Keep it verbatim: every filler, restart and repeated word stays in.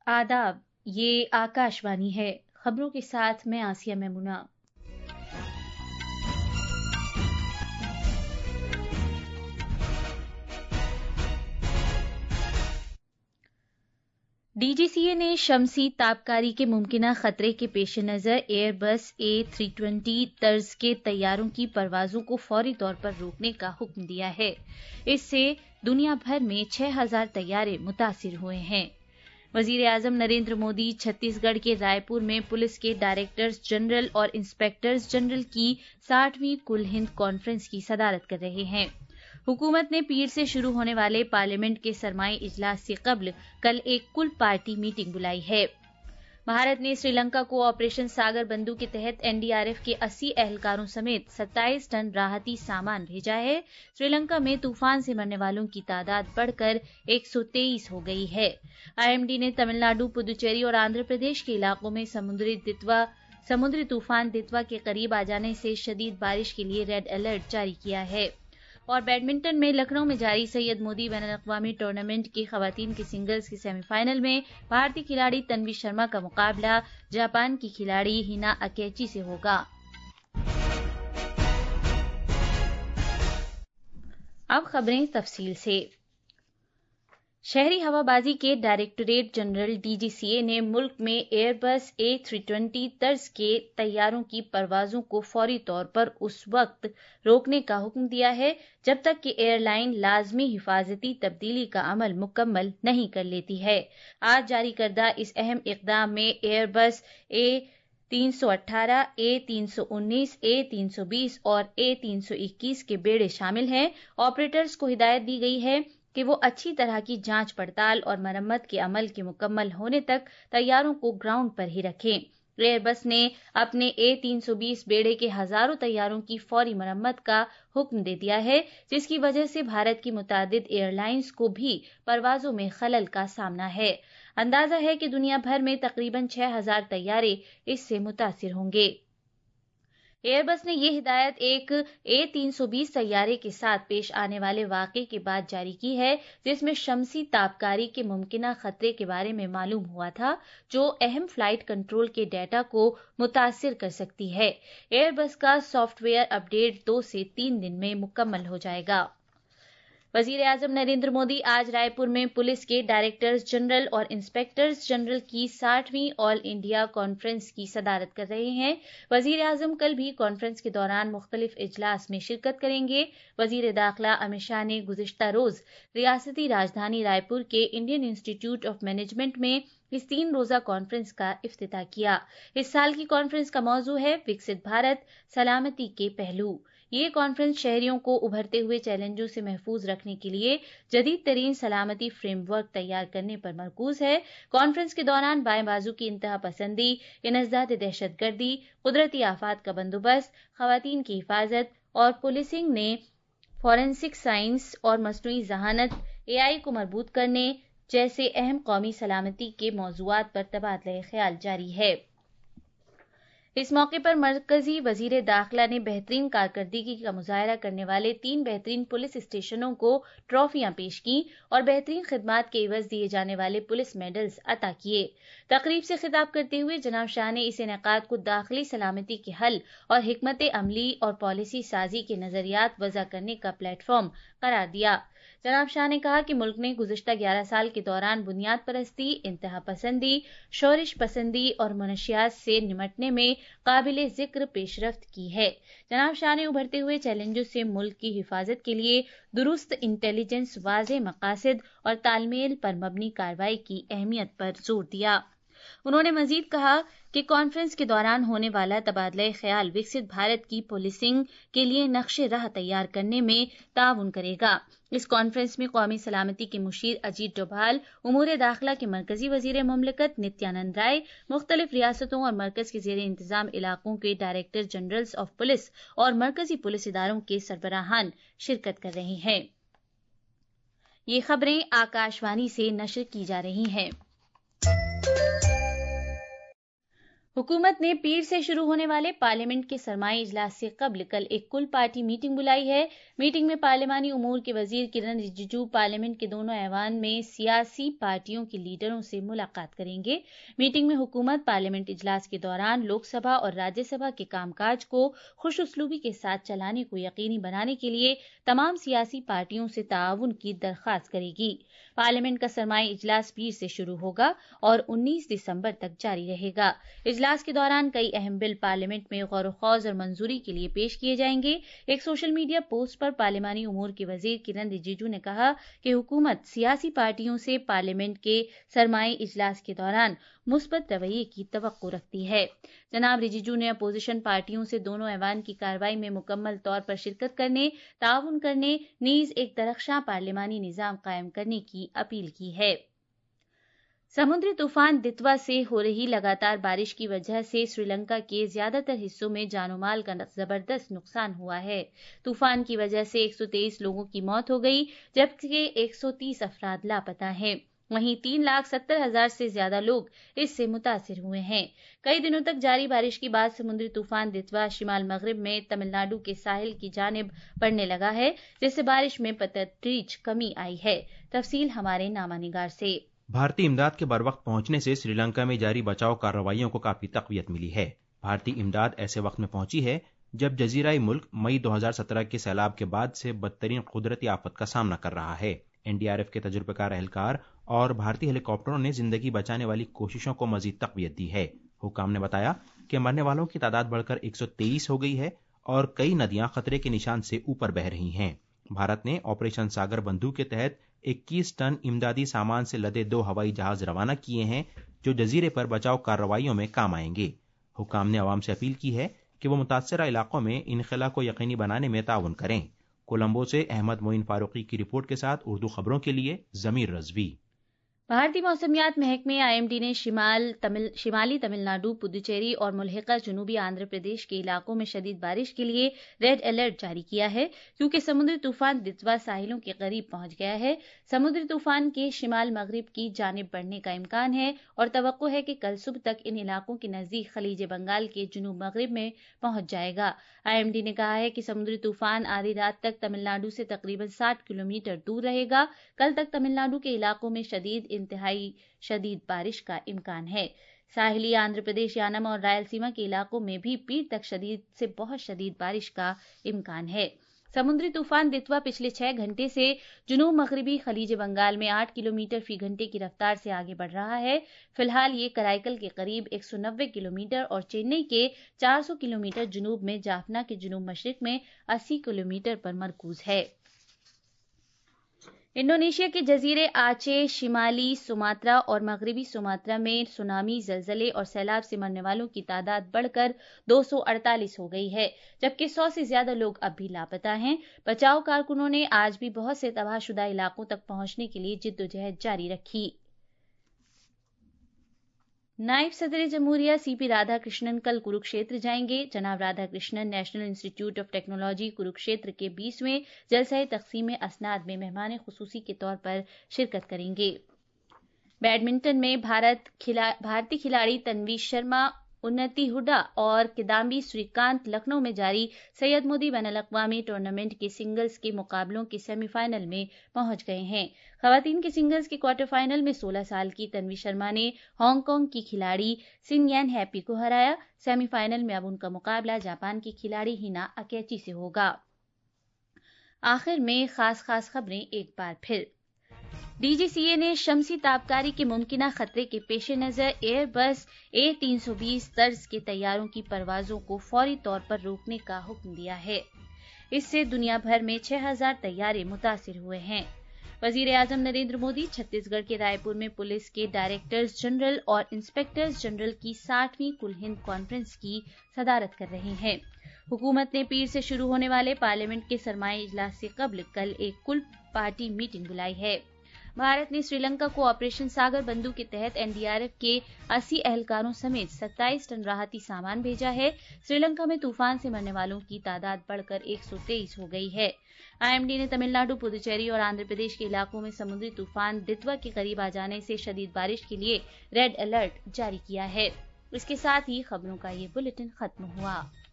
आदाब, ये आकाशवाणी है। खबरों के साथ मैं आसिया मेमुना। डीजीसीए ने शमसी ताबकारी के मुमकिना खतरे के पेश नज़र एयरबस ए थ्री ट्वेंटी तर्ज के तैयारों की परवाजों को फौरी तौर पर रोकने का हुक्म दिया है। इससे दुनिया भर में छह हजार तैयारे मुतासिर हुए हैं। वजीर आजम नरेंद्र मोदी छत्तीसगढ़ के रायपुर में पुलिस के डायरेक्टर्स जनरल और इंस्पेक्टर्स जनरल की साठवीं कुल हिंद कॉन्फ्रेंस की सदारत कर रहे हैं। हुकूमत ने पीर से शुरू होने वाले पार्लियामेंट के सरमाई इजलास से कबल कल एक कुल पार्टी मीटिंग बुलाई है। भारत ने श्रीलंका को ऑपरेशन सागर बंधु के तहत एनडीआरएफ के अस्सी एहलकारों समेत सत्ताईस टन राहती सामान भेजा है। श्रीलंका में तूफान से मरने वालों की तादाद बढ़कर एक सौ तेईस हो गई है। आईएमडी ने तमिलनाडु, पुदुचेरी और आंध्र प्रदेश के इलाकों में समुद्री दितवा समुद्री तूफान दितवा के करीब आ जाने से शदीद बारिश के लिए रेड अलर्ट जारी किया है। और बैडमिंटन में लखनऊ में जारी सैयद मोदी बैनुल अक़वामी टूर्नामेंट की खवातीन के सिंगल्स के सेमीफाइनल में भारतीय खिलाड़ी तन्वी शर्मा का मुकाबला जापान की खिलाड़ी हिना अकेची से होगा। अब खबरें तफसील से। शहरी हवाबाजी के डायरेक्टोरेट जनरल डीजीसीए ने मुल्क में एयरबस ए थ्री ट्वेंटी तर्ज के तैयारों की परवाजों को फौरी तौर पर उस वक्त रोकने का हुक्म दिया है जब तक कि एयरलाइन लाजमी हिफाजती तब्दीली का अमल मुकम्मल नहीं कर लेती है। आज जारी करदा इस अहम इक़दाम में एयरबस ए तीन सौ अठारह, ए तीन सौ उन्नीस, ए तीन सौ बीस और ए तीन सौ इक्कीस के बेड़े शामिल हैं। ऑपरेटर्स को हिदायत दी गई है कि वो अच्छी तरह की जांच पड़ताल और मरम्मत के अमल के मुकम्मल होने तक तैयारों को ग्राउंड पर ही रखें। एयरबस ने अपने ए तीन सौ बीस बेड़े के हजारों तैयारों की फौरी मरम्मत का हुक्म दे दिया है, जिसकी वजह से भारत की मुतादिद एयरलाइंस को भी परवाजों में खलल का सामना है। अंदाजा है कि दुनिया भर में तकरीबन छह हजार तैयारे इससे मुतासिर होंगे। एयरबस ने यह हिदायत एक ए तीन सौ बीस तैयारे के साथ पेश आने वाले वाक़े के बाद जारी की है, जिसमें शमसी ताबकारी के मुमकिना खतरे के बारे में मालूम हुआ था, जो अहम फ्लाइट कंट्रोल के डेटा को मुतासिर कर सकती है। एयरबस का सॉफ्टवेयर अपडेट दो से तीन दिन में मुकम्मल हो जाएगा। वजीर आजम नरेंद्र मोदी आज रायपुर में पुलिस के डायरेक्टर्स जनरल और इंस्पेक्टर्स जनरल की साठवीं ऑल इंडिया कॉन्फ्रेंस की सदारत कर रहे हैं। वजीर आजम कल भी कॉन्फ्रेंस के दौरान मुख्तलिफ इजलास में शिरकत करेंगे। वजीर दाखिला अमित शाह ने गुज़िश्ता रोज रियासती राजधानी रायपुर के इंडियन इंस्टीट्यूट ऑफ मैनेजमेंट में इस तीन रोजा कॉन्फ्रेंस का इफ्तिताह किया। इस साल की कॉन्फ्रेंस का मौजू है विकसित भारत, सलामती के पहलू। ये कॉन्फ्रेंस शहरियों को उभरते हुए चैलेंजों से महफूज रखने के लिए जदीद तरीन सलामती फ्रेमवर्क तैयार करने पर मरकूज है। कॉन्फ्रेंस के दौरान बाएं बाजू की इंतहा पसंदी, इनसदाद दहशतगर्दी, कुदरती आफात का बंदोबस्त, खवातीन की हिफाजत और पुलिसिंग ने फॉरेंसिक साइंस और मसनूई जहानत एआई को मजबूत करने जैसे अहम कौमी सलामती के मौजूआत पर तबादला ख्याल जारी है। इस मौके पर मरकजी वजीर दाखिला ने बेहतरीन कारकर्दगी का मुजाहरा करने वाले तीन बेहतरीन पुलिस स्टेशनों को ट्रॉफियां पेश की और बेहतरीन खिदमात के एवज दिए जाने वाले पुलिस मेडल्स अता किए। तकरीब से खिताब करते हुए जनाब शाह ने इस इनेकाद को दाखिली सलामती के हल और हिकमत अमली और पॉलिसी साजी के नजरियात वज़ा करने का प्लेटफॉर्म करार दिया। जनाब शाह ने कहा कि मुल्क ने गुज़िश्ता ग्यारह साल के दौरान बुनियाद परस्ती, इंतहा पसंदी, शोरिश पसंदी और मनशियात से निमटने में काबिले जिक्र पेशरफ्त की है। जनाब शाह ने उभरते हुए चैलेंजों से मुल्क की हिफाजत के लिए दुरुस्त इंटेलिजेंस, वाज़ेह मकासद और तालमेल पर मबनी कार्रवाई की अहमियत पर जोर दिया। उन्होंने मजीद कहा कि कॉन्फ्रेंस के दौरान होने वाला तबादला ख्याल विकसित भारत की पुलिसिंग के लिए नक्शे राह तैयार करने में ताउन करेगा। इस कॉन्फ्रेंस में कौमी सलामती के मुशीर अजीत डोभाल, उमूर दाखिला के मरकजी वजीर मुमलिकत नित्यानंद राय, मुख्तलिफ रियासतों और मरकज के जेर इंतजाम इलाकों के डायरेक्टर जनरल्स ऑफ पुलिस और मरकजी पुलिस इदारों के सरबराहान शिरकत कर रहे हैं। ये खबरें आकाशवाणी से नशर की जा रही हैं। हुकूमत ने पीर से शुरू होने वाले पार्लियामेंट के सरमाई इजलास से कबल कल एक कुल पार्टी मीटिंग बुलाई है। मीटिंग में पार्लियामानी उमूर के वजीर किरण रिजिजू पार्लियामेंट के दोनों ऐवान में सियासी पार्टियों के लीडरों से मुलाकात करेंगे। मीटिंग में हुकूमत पार्लियामेंट इजलास के दौरान लोकसभा और राज्यसभा के कामकाज को खुश उसलूबी के साथ चलाने को यकीनी बनाने के लिए तमाम सियासी पार्टियों से ताउन की दरख्वास्त करेगी। पार्लियामेंट का सरमाई इजलास पीर से शुरू होगा और उन्नीस दिसंबर तक जारी रहेगा। इजलास के दौरान कई अहम बिल पार्लियामेंट में गौर खौज और मंजूरी के लिए पेश किए जाएंगे। एक सोशल मीडिया पोस्ट पर पार्लियामानी उमूर के वजीर किरण रिजिजू ने कहा कि हुकूमत सियासी पार्टियों से पार्लियामेंट के सरमाई इजलास के दौरान मुस्बत रवैये की तवक्को रखती है। जनाब रिजिजू ने अपोजिशन पार्टियों से दोनों ऐवान की कार्रवाई में मुकम्मल तौर पर शिरकत करने, ताउन करने, नीज एक दरख्शां पार्लियामानी निजाम कायम करने की अपील की है। समुद्री तूफान दितवा से हो रही लगातार बारिश की वजह से श्रीलंका के ज्यादातर हिस्सों में जानो माल का जबरदस्त नुकसान हुआ है। तूफान की वजह से एक सौ तेईस लोगों की मौत हो गई, जबकि एक सौ तीस अफराद लापता हैं। वहीं तीन लाख सत्तर हजार से ज्यादा लोग इससे मुतासिर हुए हैं। कई दिनों तक जारी बारिश के बाद समुद्री तूफान दितवा शिमाल मगरिब में तमिलनाडु के साहिल की जानिब बढ़ने लगा है, जिससे बारिश में तदरीज कमी आई है। तफसील हमारे नामा निगार से। भारतीय इमदाद के बर वक्त पहुंचने से श्रीलंका में जारी बचाव कार्रवाइयों को काफी तकवीत मिली है। भारतीय इमदाद ऐसे वक्त में पहुंची है जब जजीराई मुल्क मई दो हज़ार सत्रह के सैलाब के बाद से बदतरीन कुदरती आफत का सामना कर रहा है। एनडीआरएफ के तजुर्बेकार एहलकार और भारतीय हेलीकॉप्टरों ने जिंदगी बचाने वाली कोशिशों को मजीद तकवीत दी है। हुकाम ने बताया कि मरने वालों की तादाद बढ़कर एक सौ तेईस हो गई है और कई नदियां खतरे के निशान से ऊपर बह रही हैं। भारत ने ऑपरेशन सागर बंधु के तहत इक्कीस टन इमदादी सामान से लदे दो हवाई जहाज रवाना किए हैं, जो जजीरे पर बचाव कार्रवाइयों में काम आएंगे। हुकाम ने आवाम से अपील की है कि वो मुतासरा इलाकों में इनखला को यकीनी बनाने में ताउन करें। कोलंबो से अहमद मोइन फारूकी की रिपोर्ट के साथ उर्दू खबरों के लिए जमीर रजवी। भारतीय मौसमियात महकमे आईएमडी ने शिमाल तमिल शिमाली तमिलनाडु, पुदुचेरी और मुल्हिका जुनूबी आंध्र प्रदेश के इलाकों में शदीद बारिश के लिए रेड अलर्ट जारी किया है, क्योंकि समुद्री तूफान दितवा साहिलों के करीब पहुंच गया है। समुद्री तूफान के शिमाल मगरिब की जानिब बढ़ने का इम्कान है और तवक्को है कि कल सुबह तक इन इलाकों के नजदीक खलीज बंगाल के जुनूब मगरिब में पहुंच जाएगा। आईएमडी ने कहा है कि समुद्री तूफान आधी रात तक तमिलनाडु से तकरीबन साठ किलोमीटर दूर रहेगा। कल तक तमिलनाडु के इलाकों में शदीद इंतहाई शदीद बारिश का इम्कान है। साहिली आंध्र प्रदेश, यानम और रायलसीमा के इलाकों में भी पीर तक शदीद से बहुत शदीद बारिश का इम्कान है। समुद्री तूफान दितवा पिछले छह घंटे से जुनूब मगरिबी खलीज बंगाल में आठ किलोमीटर फी घंटे की रफ्तार से आगे बढ़ रहा है। फिलहाल ये कराईकल के करीब एक सौ नब्बे किलोमीटर और चेन्नई के चार सौ किलोमीटर जुनूब में जाफना के जुनूब मशरिक में अस्सी किलोमीटर पर मरकूज है। इंडोनेशिया के जजीरे आचे, शिमाली सुमात्रा और मगरबी सुमात्रा में सुनामी, जलजले और सैलाब से मरने वालों की तादाद बढ़कर दो सौ अड़तालीस हो गई है, जबकि सौ से ज्यादा लोग अब भी लापता हैं। बचाव कारकुनों ने आज भी बहुत से तबाहशुदा इलाकों तक पहुंचने के लिए जिद्दोजहद जारी रखी। नायब सदर जमहूरिया सीपी राधाकृष्णन कल कुरुक्षेत्र जाएंगे। जनाब Radhakrishnan national institute of technology Kurukshetra के बीसवें जलसा तकसीम असनाद में मेहमान खुसूसी के तौर पर शिरकत करेंगे। बैडमिंटन में भारत खिला, भारतीय खिलाड़ी तन्वी शर्मा, उन्नति हुडा और किदाम्बी श्रीकांत लखनऊ में जारी सैयद मोदी बैनुल अक़वामी टूर्नामेंट के सिंगल्स के मुकाबलों के सेमीफाइनल में पहुंच गए हैं। खवातीन के सिंगल्स के क्वार्टर फाइनल में सोलह साल की तन्वी शर्मा ने हांगकांग की खिलाड़ी सिन यन हैप्पी को हराया। सेमीफाइनल में अब उनका मुकाबला जापान की खिलाड़ी हिना अकेची से होगा। आखिर में खास खास खबरें एक बार फिर। डीजीसीए ने शमसी ताबकारी के मुमकिना खतरे के पेश नज़र एयरबस ए तीन सौ बीस तर्ज के तैयारों की परवाजों को फौरी तौर पर रोकने का हुक्म दिया है। इससे दुनिया भर में छह हजार तैयारे मुतासिर हुए हैं। वजीर आजम नरेंद्र मोदी छत्तीसगढ़ के रायपुर में पुलिस के डायरेक्टर्स जनरल और इंस्पेक्टर्स जनरल की साठवीं कुल हिंद कॉन्फ्रेंस की सदारत कर रहे हैं। हुकूमत ने पीर से शुरू होने वाले पार्लियामेंट के सरमाई इजलास से कबल कल एक कुल पार्टी मीटिंग बुलाई है। भारत ने श्रीलंका को ऑपरेशन सागर बंधु के तहत एनडीआरएफ के अस्सी एहलकारों समेत सत्ताईस टन राहती सामान भेजा है। श्रीलंका में तूफान से मरने वालों की तादाद बढ़कर एक सौ तेईस हो गई है। आईएमडी ने तमिलनाडु, पुदुचेरी और आंध्र प्रदेश के इलाकों में समुद्री तूफान दितवा के करीब आ जाने से शदीद बारिश के लिए रेड अलर्ट जारी किया है। اس کے ساتھ ہی خبروں کا یہ بلیٹن ختم ہوا۔